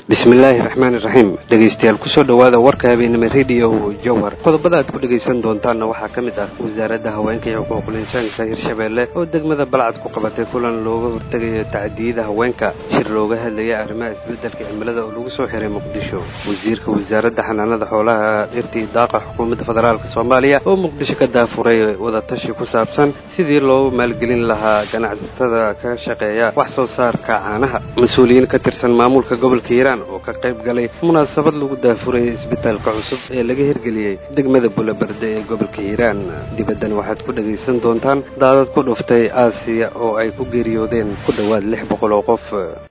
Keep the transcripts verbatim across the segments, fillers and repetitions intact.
bismillaahi raxmaani raxiim dhegaystayaal kusoo dhawaada warka habeenimo radio jowhar qodobada aad ku dhegaysan doontaanna waxaa ka mid ah wasaaradda haweenka iyo xuquuqul insaanka hirshabeelle oo degmada balcad ku qabatay kulan looga hortegayo tacdiyada haweenka shir looga hadlaya arrimaha isbeddelka cimilada oo lagu soo xiray muqdisho wasiirka wasaaradda xanaanada xoolaha dhirta iyo daaqa xukuumadda federaalka soomaaliya oo muqdisho ka daafuray wadatashi ku saabsan sidii loo maalgelin lahaa ganacsatada ka shaqeeya wax soo saarka caanaha mas-uuliyiin ka tirsan maamulka gobolka hiiraan oo ka qayb galay munaasabad lagu daafurayay isbitaalka cusub ee laga hirgeliyey degmada Buulabarde ee gobolka Hiiraan dibaddan waxaad ku dhageysan doontaan daadad ku dhuftay Aasiya oo ay ku geeriyoodeen ku dhawaad lix boqol oo qof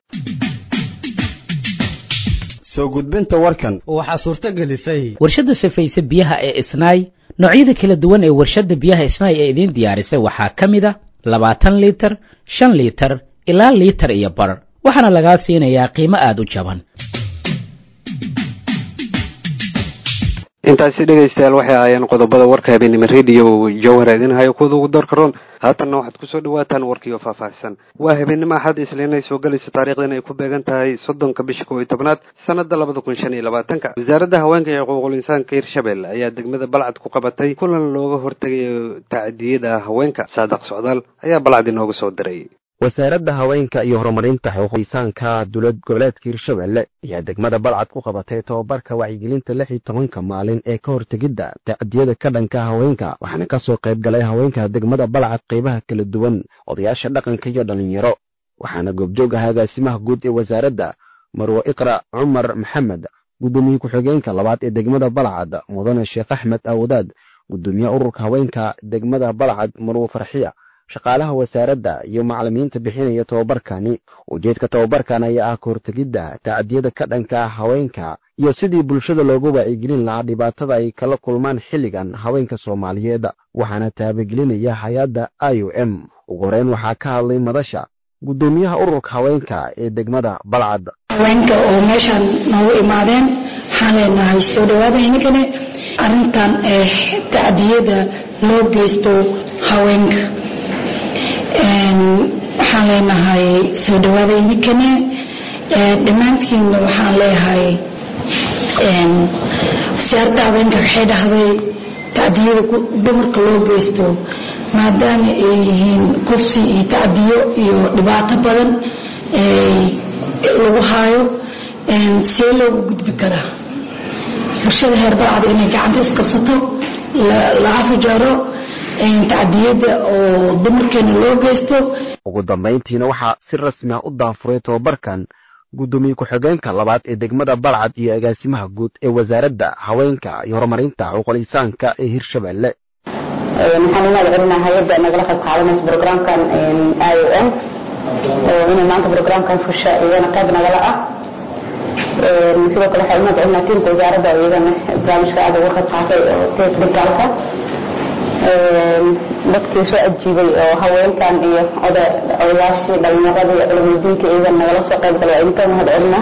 soo gudbinta warkan waxa suurta gelisay warshada safaysa biyaha ee Isnaay noocyada kala duwan ee warshada biyaha Isnaay ee idin diyaarisay waxa kamid ah labaatan litir shan litir ilaa litir iyo bar waxaana laga siinayaa qiimo aad u jaban intaasi dhegaystayaal waxay ahaayeen qodobada warka habeenimo radio jowhar idin hayo kuwada ugu door karoon haatanna waxaad kusoo dhawaataan warkii oo faahfaahsan waa habeenimo axad isliinay soo galaysa taariikhdan ay ku beegan tahay soddonka bisha kow iyo tobnaad sanada labada kun shan iyo labaatanka wasaaradda haweenka iyo xuquuqul insaanka hirshabeelle ayaa degmada balcad ku qabatay kulan looga hortegayo tacdiyada haweenka saadaq socdaal ayaa balcad inooga soo diray wasaaradda haweenka iyo horumarinta xuquuqul insaanka dowlad goboleedka hirshabeelle ayaa degmada balcad ku qabatay tababarka wacyigelinta lix iyo tobanka maalin ee ka hortegidda tacdiyada ka dhanka haweenka waxaana ka soo qayb galay haweenka degmada balcad qaybaha kala duwan odayaasha dhaqanka iyo dhalinyaro waxaana goobjoog ah agaasimaha guud ee wasaaradda marwo iqra cumar maxamed gudoomiye ku-xigeenka labaad ee degmada balcad mudane sheekh axmed awdaad gudoomiyaha ururka haweenka degmada balcad marwo farxiya shaqaalaha wasaaradda iyo macallimiinta bixinaya tababarkani ujeedka tababarkan ayaa ah kahortegidda tacdiyada ka dhanka haweenka iyo sidii bulshada loogu wacyigelin lahaa dhibaatada ay kala kulmaan xilligan haweenka Soomaaliyeed waxaana taabagelinaya hay'adda I O M ugu horeyn waxaa ka hadlay madasha gudoomiyaha ururka haweenka ee degmada balcad haweenka oo meeshan noogu imaadeen waxaan leenahay soo dhawaada inkana arrintan ee tacdiyada loo geysto haweenka waxaan leenahay soo dhawaada idinkana dhammaantiinna waxaan leeyahay wasaaradda haweenka waxay dhahday tacdiyada dumarka loo geysto maadaama ay yihiin kursi iyo tacdiyo iyo dhibaato badan lagu haayo see loogu gudbi karaa bulshada heer balcad inay gacanta isqabsato la afujaro tacdiyada oo dumarkeena loo geysto ugu dambeyntiina waxaa si rasmi ah u daafuray tababarkan gudoomiye ku-xigeenka labaad ee degmada balcad iyo agaasimaha guud ee wasaaradda haweenka iyo horumarinta xuquuqul insaanka ee hirshabeelle waxaan inaad celinaa hay'adda nagala qayb qaadanaysa programkan I O M inay maanta programkan fusha iyana qayb nagala ah sidoo kale waxaan inaad celinaa tiimka wasaaradda iyagana barnaamijka aad uga qayb qaatay oo technicalka dadkii soo ajiibay oo haweenkan iyo odayaashii dhalinyarada iyo culimadiinka iyagan nagala soo qayb galay inta mahad celina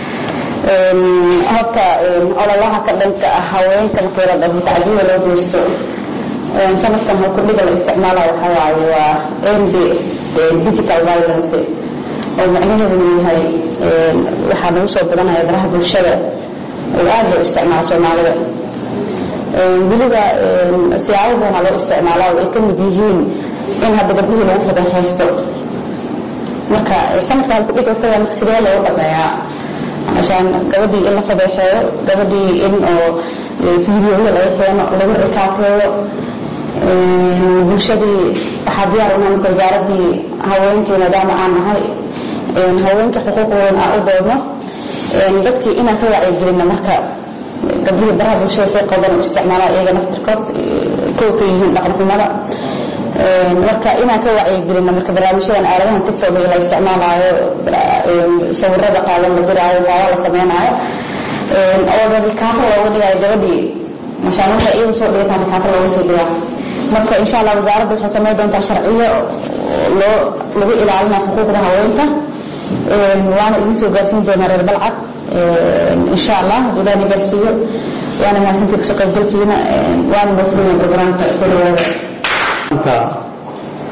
horta ololaha ka dhanka ah haweenka markii la dhaho tacdiyada loo geysto sanadkan hawkudhiga la isticmaala waxa waaye waa M D digital violence oo macnaheedu yahay waxaa lagu soo badanaya baraha bulshada oo aad loo isticmaalo Soomaalida weliba siyaabo badan loo isticmaalaa oo ay ka mid yihiin in hadda gabdhihii lagu fadhiisto marka sanadkan ku dhigaysa sidee loo dhameeyaa عشان gabadhii in la fadhiisto gabadhii in oo video laga keeno lagu rikaateeyo bulshadii waxaa diyaar u nahay wasaaradii haweenka maadaama aan nahay haweenka xuquuqdooda aan u doodno dadkii inaan ka wacyigelino marka gabdhihii baraha bulshada si qaban u isticmaalaa iyaga naftirkood kowka yihiin dhaqanxumada marka inaan ka wacyigelino marka barnaamijyadan aaladahan tiktok la isticmaalayo sawirada qaadan la diraayo waa la sameynaayo oo dadka kaafo looga dhigayo gabadhii mashaan waxa iyaga soo dhigataan kaafo looga soo dhigaa marka insha Allah wasaaradda waxay sameyn doontaa sharciyo loo lagu ilaalinayo xuquuqda haweenka waana idin soo gaarsiin doonaa reer balcad insha Allah ilaani gaarsiiyo waana maasintii kasoo qaybgalkiina waana mafruumin programka kulawada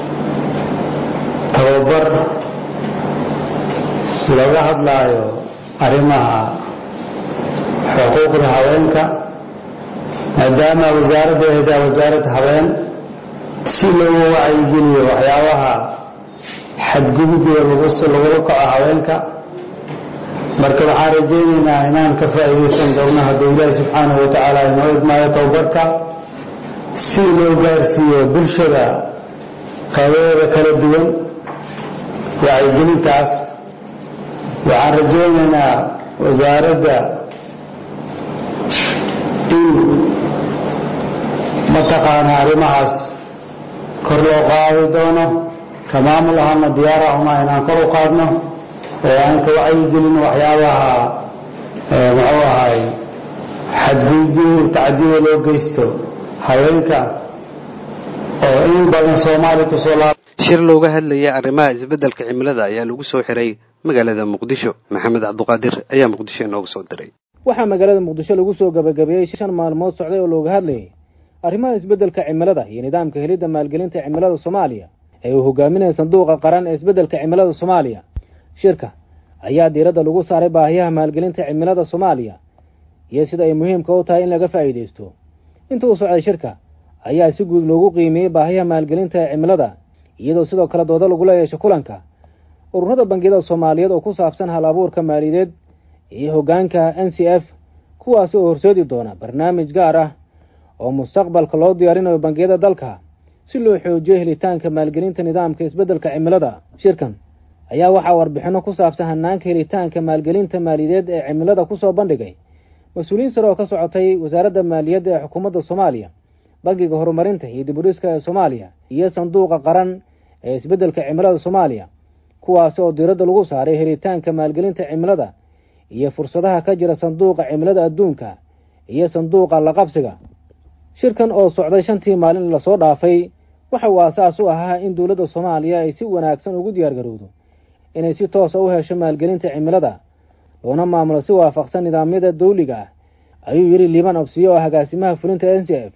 tababar looga hadlaayo arrimaha xuquuqda haweenka maadaama wasaaradda ahdaa wasaaradda haween si loogu wacyigeliyo waxyaabaha xadgudubka lagula kaco haweenka marka waxaan rajaynaynaa inaan ka faa'iidaysan doonno hadduu ilaahi subxaanahu watacaala inoo idmaayo tababarka si loo gaarsiiyo bulshada qaybahooda kala duwan wacyigelintaas waxaan rajaynaynaa wasaaradda in mataqaana arrimahaas kor loo qaadi doono ka maamul ahaana diyaar ahuna inaan kor u qaadno oo aan ka wacyigelin waxyaabaha muxuu ahay xadgudubyo tacadiyada loo geysto haweenka oo in badan soomaaliya kusoo laab shir looga hadlaya arrimaha isbeddelka cimilada ayaa lagu soo xiray magaalada muqdisho maxamed cabduqaadir ayaa muqdisho inooga soo diray waxaa magaalada muqdisho lagu soo gabagabeeyey shan maalmood socday oo looga hadlayay arrimaha isbeddelka cimilada iyo nidaamka helidda maalgelinta cimilada soomaaliya ee uu hogaaminaya sanduuqa qaran ee isbeddelka cimilada soomaaliya shirka ayaa diiradda lagu saaray baahiyaha maalgelinta cimilada soomaaliya iyo sida ay muhiimka u tahay in laga faa'iidaysto inta uu socday shirka ayaa si guud loogu qiimeeyey baahiyaha maalgelinta cimilada iyadoo sidoo kale doodo lagula yeesho kulanka ururada bangiyada soomaaliyeed oo ku saabsan hal abuurka maaliyadeed iyo hoggaanka n c f kuwaasi oo horseedi doona barnaamij gaar ah oo mustaqbalka loo diyaarinayo bangiyada dalka si loo xoojiyo helitaanka maalgelinta nidaamka isbeddelka cimilada shirkan ayaa waxaa warbixino ku saabsan hanaanka helitaanka maalgelinta maaliyadeed ee cimilada kusoo bandhigay mas-uuliyiin sare oo ka socotay wasaaradda maaliyadda ee xukuumadda soomaaliya bangiga horumarinta iyo dib u dhiska ee soomaaliya iyo sanduuqa qaran ee isbeddelka cimilada soomaaliya kuwaasi oo diiradda lagu saaray helitaanka maalgelinta cimilada iyo fursadaha ka jira sanduuqa cimilada adduunka iyo sanduuqa la qabsiga shirkan oo socday shantii maalin lasoo dhaafay waxa uu aasaas u ahaa in dowladda soomaaliya ay si wanaagsan ugu diyaargarowdo inay si toosa u hesho maalgelinta cimilada loona maamulo si waafaqsan nidaamyada dawliga ah ayuu yidhi liiban obsiye oo agaasimaha fulinta n c f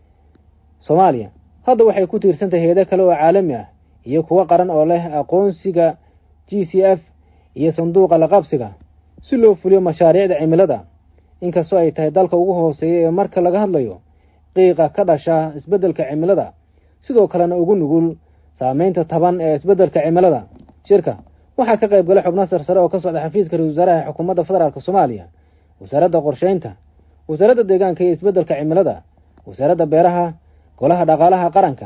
soomaaliya hadda waxay ku tiirsantahay heedo kale oo caalami ah iyo kuwo qaran oo leh aqoonsiga g c f iyo sanduuqa la qabsiga si loo fuliyo mashaariicda cimilada inkastoo ay tahay dalka ugu hooseeya ee marka laga hadlayo qiiqa ka dhasha isbeddelka cimilada sidoo kalena ugu nugul saameynta taban ee isbeddelka cimilada shirka waxaa ka qayb galay xubno sarsare oo ka socda xafiiska ra-iisul wasaaraha xukuumadda federaalk soomaaliya wasaaradda qorsheynta wasaaradda deegaanka iyo isbeddelka cimilada wasaaradda beeraha golaha dhaqaalaha qaranka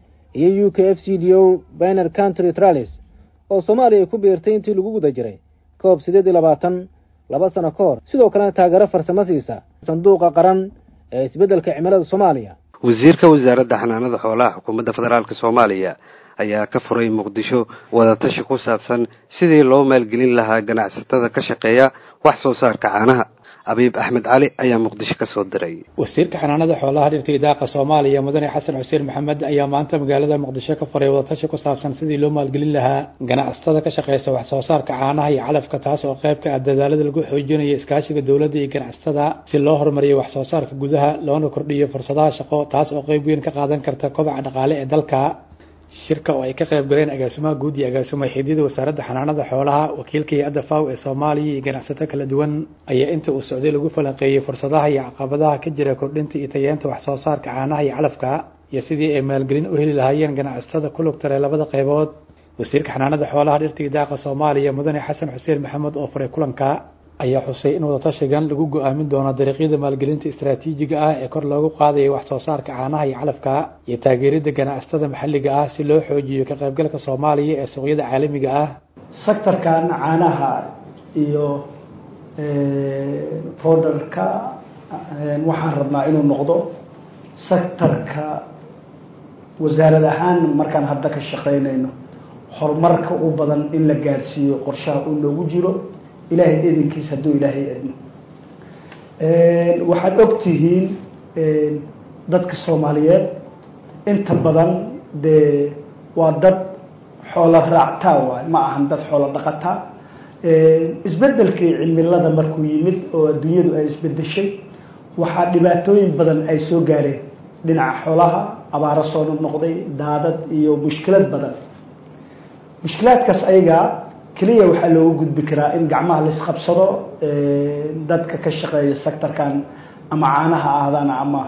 iyo u k f c d o biner country tralis oo soomaaliya ay ku biirtay intii lagu guda jiray koob sideed iyo labaatan laba sano ka hor sidoo kalena taageero farsamo siisa sanduuqa qaran ee isbeddelka cimilada soomaaliya wasiirka wasaaradda xanaanada xoolaha xukuumadda federaalk soomaaliya ayaa ka furay muqdisho wadatashi ku saabsan sidii loo maalgelin lahaa ganacsatada ka shaqeeya wax soo saarka caanaha abiib axmed cali ayaa muqdisho ka soo diray wasiirka xanaanada xoolaha dhirta idaaqa soomaaliya mudane xasan xuseen maxamed ayaa maanta magaalada muqdisho ka furay wadatashi ku saabsan sidii loo maalgelin lahaa ganacsatada ka shaqeysa wax soo saarka caanaha iyo calafka taas oo qayb ka ah dadaalada lagu xoojinayo iskaashiga dowladda iyo ganacsatada si loo horumariyo wax soo saarka gudaha loona kordhiyo fursadaha shaqo taas oo qayb weyn ka qaadan karta kobaca dhaqaale ee dalka shirka oo ay ka qayb galeen agaasimaha guud iyo agaasimaha xidhiidhada wasaaradda xanaanada xoolaha wakiilka hay-adda faw ee soomaaliya iyo ganacsato kala duwan ayaa inta uu socday lagu falanqeeyey fursadaha iyo caqabadaha ka jira kordhinta iyo tayeenta wax soo saarka caanaha iyo calafka iyo sidii ay maalgelin u heli lahaayeen ganacsatada ku lug taray labada qaybood wasiirka xanaanada xoolaha dhirta idaaqa soomaaliya mudane xasan xuseen maxamed oo furay kulanka ayaa xusay in wadatashigan lagu go-aamin doono dariiqyada maalgelinta istaraatiijiga ah ee kor loogu qaadayo wax soo saarka caanaha iyo calafka iyo taageeridda ganacsatada maxalliga ah si loo xoojiyo ka qaybgalka soomaaliya ee suuqyada caalamiga ah sektorkan caanaha iyo foodarka waxaan rabnaa inuu noqdo sektorka wasaarad ahaan markaan hadda ka shaqaynayno horumarka u badan in la gaarsiiyo qorshaha uu noogu jiro ilaahay idinkiisa hadduu ilaahay adno waxaad og tihiin dadka soomaaliyeed inta badan dee waa dad xoolo raactaa waay ma ahan dad xoolo dhaqataa isbeddelkii cimilada markuu yimid oo adduunyadu ay isbedeshay waxaa dhibaatooyin badan ay soo gaareen dhinaca xoolaha abaaro soo noqday daadad iyo mushkilad badan mushkilaadkaas ayagaa keliya waxaa loogu gudbi karaa in gacmaha la isqabsado dadka ka shaqeeya sectorkan ama caanaha ha ahaadaan ama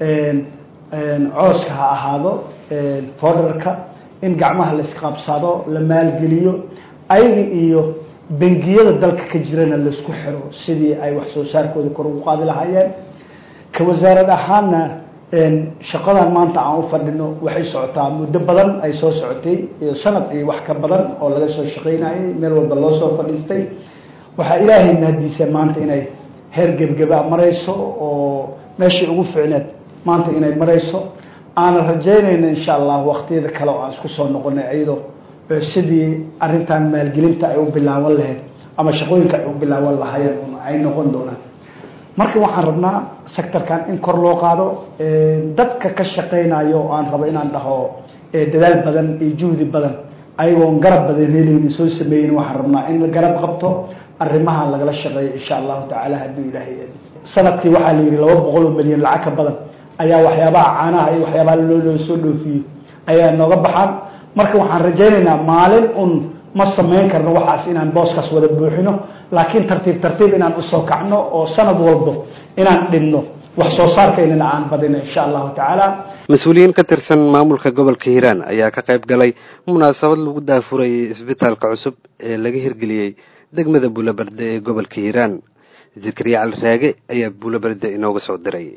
cooska ha ahaado foderka in gacmaha la isqabsado la maalgeliyo ayaga iyo bangiyada dalka ka jirana laisku xiro sidii ay wax soo saarkooda kor ugu qaadi lahaayeen ka wasaarad ahaanna shaqadan maanta aan u fadhino waxay socotaa muddo badan ay soo socotay sanad iyo wax ka badan oo laga soo shaqaynayay meel walba loo soo fadhiistay waxaa ilaahay mahadiisa maanta inay heer gebgeba marayso oo meeshii ugu ficneed maanta inay marayso aanan rajaynayna insha allah waqtiyada kale oo aan isku soo noqonay iyadoo sidii arrintan maalgelinta ay u bilaaban lahayd ama shaqooyinka ay u bilaaban lahaayeen ay noqon doonaan marka waxaan rabnaa sectorkan in kor loo qaado dadka ka shaqaynayo aan rabo inaan dhaho dadaal badan iyo juhdi badan ayagoon garab badan helaynin soo sameeyin waxaan rabnaa in la garab qabto arrimaha lagala shaqeeyo insha allahu tacaala hadduu ilaahay sanadkii waxaa la yidhi laba boqol oo milyan lacag ka badan ayaa waxyaabaha caanaha iyo waxyaabaha loo soo dhoofiyo ayaa nooga baxaan marka waxaan rajaynaynaa maalin un ma samayn karno waxaas inaan booskaas wada buuxino laakiin tartiib tartiib inaan usoo kacno oo sanad walbo inaan dhinno wax soo saarkaynana aan badino insha allahu tacaala mas-uuliyiin ka tirsan maamulka gobolka hiiraan ayaa ka qayb galay munaasabad lagu daafurayay isbitaalka cusub ee laga hirgeliyey degmada buulaberde ee gobolka hiiraan zikriya cali raage ayaa buulaberde inooga soo diray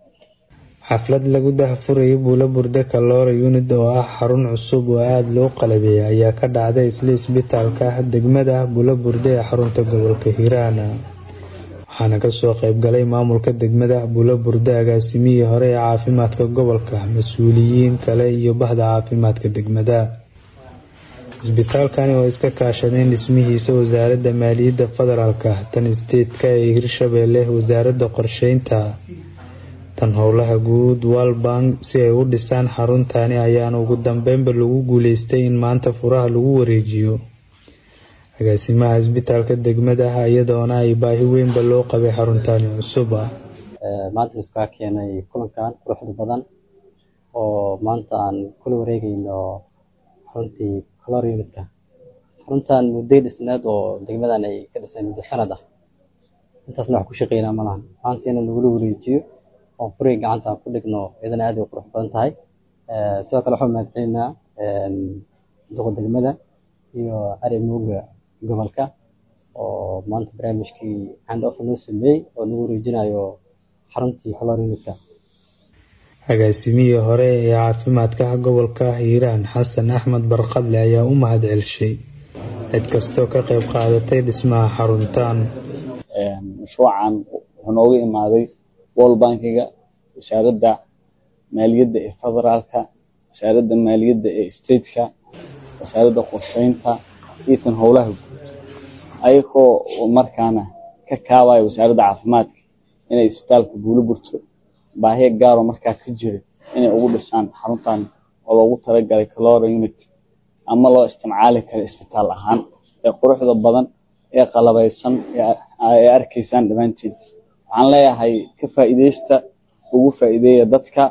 xaflad lagu daahfurayay buulaburde kaloora unid oo ah xarun cusub oo aada loo qalabeeyay ayaa ka dhacday isla isbitaalka degmada buulaburde ee xarunta gobolka hiiraan waxaana kasoo qayb galay maamulka degmada buulaburde agaasimihii hore ee caafimaadka gobolka mas-uuliyiin kale iyo bahda caafimaadka degmada isbitaalkani oo iska kaashadeen dhismihiisa wasaaradda maaliyadda federaalka tan isteedka ee hirshabeelle wasaaradda qorsheynta tan howlaha guud walbank si ay u dhisaan xaruntani ayaana ugu dambeynba lagu guuleystay in maanta furaha lagu wareejiyo agaasimaha isbitaalka degmada iyadoona ay baahi weynba loo qabay xaruntani cusub maanta iskaa keenay kulankan quruxda badan oo maanta aan kula wareegayno xaruntii color unitka xaruntan mudday dhisneed oo degmadan ay ka dhiseen muddo sanad ah intaasna wax ku shaqeynaa malahan maanta in lagula wareejiyo oo furay gacanta ku dhigno idana aad u qurux badan tahay sidoo kale waxaan mahadcelinaynaa duqa degmada iyo arrimuga gobolka oo maanta barnaamijkii hand off noo sameeyey oo lagu wareejinayo xaruntii color unitka agaasimihii hore ee caafimaadka gobolka hiiraan xasan axmed barqadle ayaa u mahad celshay cid kastoo ka qayb qaadatay dhismaha xaruntan mashruucan wuxuu nooga imaaday world bankiga wasaaradda maaliyadda ee federaalka wasaaradda maaliyadda ee stateka wasaaradda qorsheynta iyo tan howlaha guud ayagoo markaana ka kaabaya wasaaradda caafimaadka inay isbitaalka buulaburto baahiya gaaro markaa ka jira inay ugu dhisaan xaruntan oo loogu talagalay calora unit ama loo isticmaali karo isbitaal ahaan ee quruxda badan ee qalabaysan ee arkaysaan dhammaantiin waxaan leeyahay ka faa'iideysta ugu faa'iideeya dadka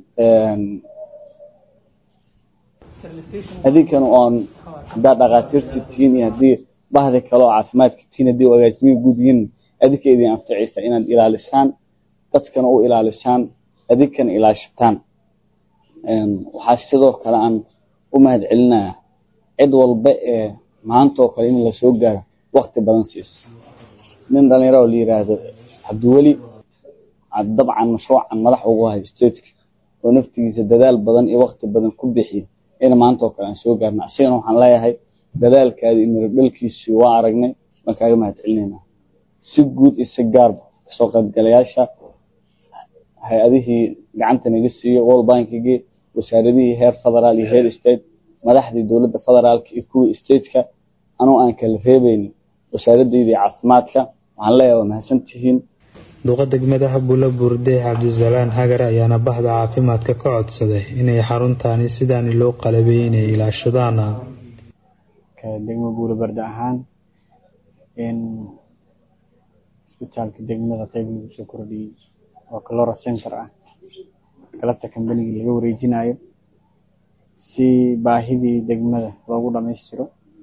adinkan oon haddaa dhakhaatiirta tihiin iyo haddii bahda kale oo caafimaadka tihiin haddii agaasimihii guud yihiin adinka idin anficaysa inaad ilaalisaan dadkana u ilaalisaan adinkana ilaashataan waxaa sidoo kale aan u mahad celinayaa cid walba ee maanta oo kale in lasoo gaaro wakti badan siisa nin dhalinyaro oo la yiraahdo cabdiweli dabcan mashruucan madax ugu hay stateka oo naftigiisa dadaal badan iyo wakti badan ku bixiya in maanta oo kale aan soo gaarna asigana waxaan leeyahay dadaalkaada iyo miradhalkiisii waa aragnay waan kaaga mahad celinaynaa si guud iyo si gaarba kasoo qaybgalayaasha hay-adihii gacanta naga siiyey world bankigii wasaaradihii heer federaal iyo heer state madaxdii dowladda federaalka iyo kuwii stateka anuu aan kala reebaynin wasaaraddeydii caafimaadka waxaan leeyahay waa mahadsantihiin duqa degmadaha buulaburde cabdisalaan hagar ayaana bahda caafimaadka ka codsaday inay xaruntani sidaani loo qalabeeyey inay ilaashadaan degmo buulaburde ahaan in isbitaalka degmada qayb lagu soo kordhiyey oo calora center ah galabta kambanigii laga wareejinayo si baahidii degmada loogu dhamaystiro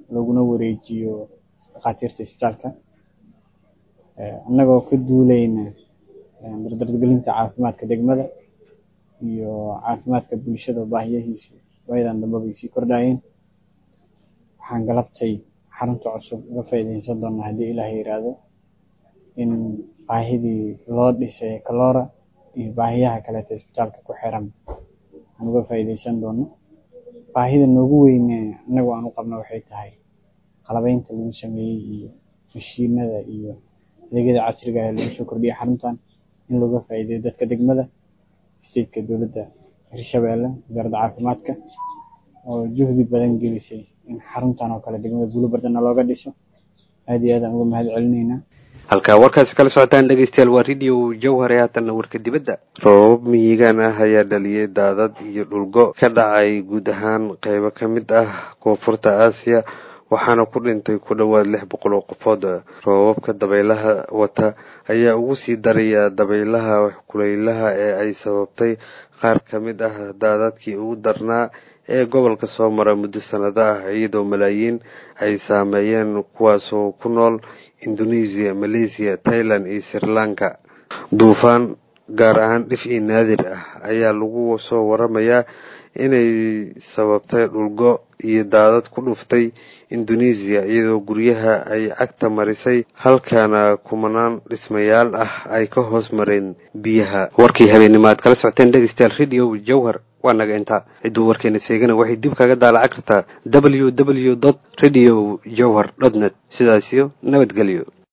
laguna wareejiyo dhakhaatiirta isbitaalka annagoo ka duuleyna dardargelinta caafimaadka degmada iyo caafimaadka bulshada baahiyahiisa waayadan dambaba ay sii kordhayeen. waxaan galabtay xarunta cusub uga faa'iidaysan doonaa haddii ilaahay yiraahdo in baahidii loo dhisay kaloora iyo baahiyaha kaleeta isbitaalka ku xiran aan uga faa'iidaysan doono. baahida noogu weyne annagu aan u qabno waxay tahay qalabeynta lagu sameeyey iyo mashiinada iyo adeegyada casriga ah ee lagu soo kordhiyay xaruntan in looga faa'iideeyo dadka degmada stateka dowladda Hirshabelle wasaaradda caafimaadka oo juhdi badan gelisay in xaruntan oo kale degmada Buulobardan looga dhiso. aad iyo aad aan uga mahad celinaynaa. halkaa warkaasi kala socotaan dhegeystayaal waa radio Jowhar ee haatanna warka dibadda. roobab miyigaan ah ayaa dhaliyay daadad iyo dhulgo ka dhacay guud ahaan qaybo ka mid ah koonfurta Aasiya waxaana ku dhintay ku dhawaad lix boqol oo qofood. roobabka dabaylaha wata ayaa ugu sii daraya dabaylaha kulaylaha ee ay sababtay qaar ka mid ah daadadkii ugu darnaa ee gobolka soo mara muddo sanado ah iyadoo malaayiin ay saameeyeen kuwaasoo ku nool Indonesia, Malaysia, Thailand iyo Sri Lanka. duufaan gaar ahaan dhif iyo naadir ah ayaa lagu soo waramayaa inay sababtay dhulgo iyo daadad ku dhuftay Indonesia iyadoo guryaha ay cagta marisay halkaana kumanaan dhismayaal ah ay ka hoos mareen biyaha. warkii habeennimaad kala socoteen dhegeystayaal radio Jowhar waa naga inta ciduu warkeena sheegana waxay dib kaga daalac kartaa w w w dot radio jowhar dot net. sidaas iyo nabadgelyo.